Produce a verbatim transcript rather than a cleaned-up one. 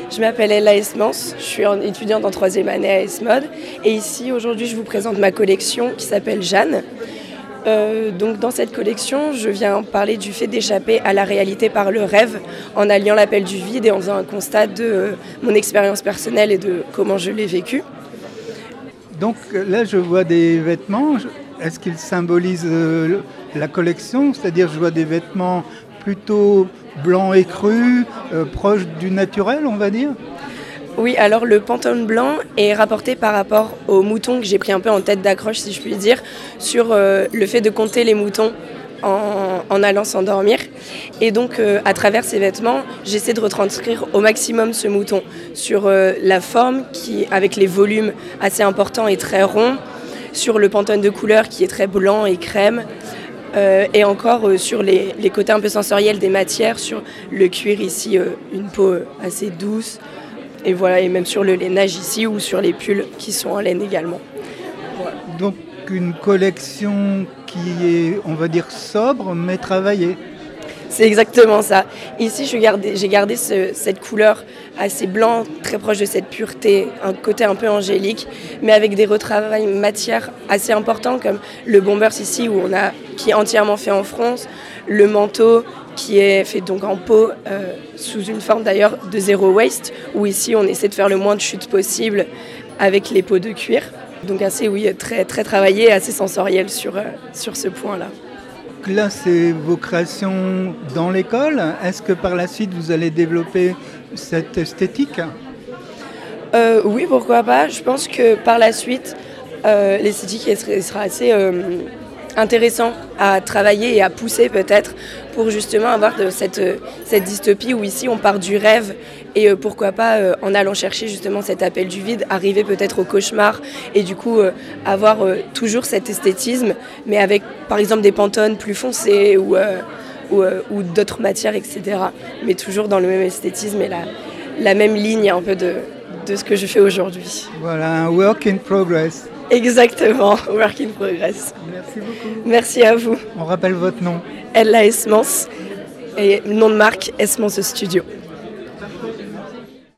Je m'appelle Ella Esmance, je suis étudiante en troisième année à Esmod et ici aujourd'hui je vous présente ma collection qui s'appelle Jeanne. Euh, donc dans cette collection, je viens parler du fait d'échapper à la réalité par le rêve en alliant l'appel du vide et en faisant un constat de euh, mon expérience personnelle et de comment je l'ai vécu. Donc là je vois des vêtements, est-ce qu'ils symbolisent euh, la collection? C'est-à-dire je vois des vêtements plutôt blancs et crus, euh, proches du naturel on va dire? Oui, alors le Pantone blanc est rapporté par rapport aux moutons que j'ai pris un peu en tête d'accroche, si je puis dire, sur euh, le fait de compter les moutons en, en allant s'endormir. Et donc, euh, à travers ces vêtements, j'essaie de retranscrire au maximum ce mouton sur euh, la forme, qui, avec les volumes assez importants et très ronds, sur le Pantone de couleur qui est très blanc et crème, euh, et encore euh, sur les, les côtés un peu sensoriels des matières, sur le cuir ici, euh, une peau assez douce. Et voilà, et même sur le lainage ici ou sur les pulls qui sont en laine également. Voilà. Donc une collection qui est, on va dire, sobre mais travaillée. C'est exactement ça. Ici, je gardé, j'ai gardé ce, cette couleur assez blanc, très proche de cette pureté, un côté un peu angélique, mais avec des retravails matières assez importants comme le bombers ici, où on a, qui est entièrement fait en France, le manteau qui est fait donc en peau, euh, sous une forme d'ailleurs de zéro waste, où ici on essaie de faire le moins de chute possible avec les peaux de cuir. Donc assez, oui, très, très travaillé, assez sensoriel sur, euh, sur ce point-là. Là, c'est vos créations dans l'école. Est-ce que par la suite, vous allez développer cette esthétique ? euh, Oui, pourquoi pas. Je pense que par la suite, euh, l'esthétique sera assez euh, intéressant à travailler et à pousser peut-être pour justement avoir de cette, cette dystopie où ici on part du rêve et euh, pourquoi pas euh, en allant chercher justement cet appel du vide, arriver peut-être au cauchemar et du coup euh, avoir euh, toujours cet esthétisme mais avec par exemple des pantones plus foncés ou, euh, ou, euh, ou d'autres matières et cetera. Mais toujours dans le même esthétisme et la, la même ligne un peu de, de ce que je fais aujourd'hui. Voilà, un work in progress. Exactement, work in progress. Merci beaucoup. Merci à vous. On rappelle votre nom. Ella Esmance et nom de marque Esmance Studio.